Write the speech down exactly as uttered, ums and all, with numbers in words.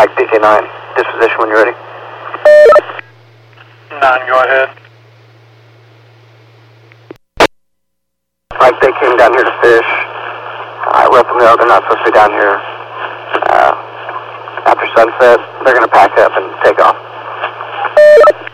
Mike, D K nine, disposition when you're ready. nine, go ahead. Mike, they came down here to fish. I let them know they're not supposed to be down here. Uh, after sunset, they're going to pack up and take off.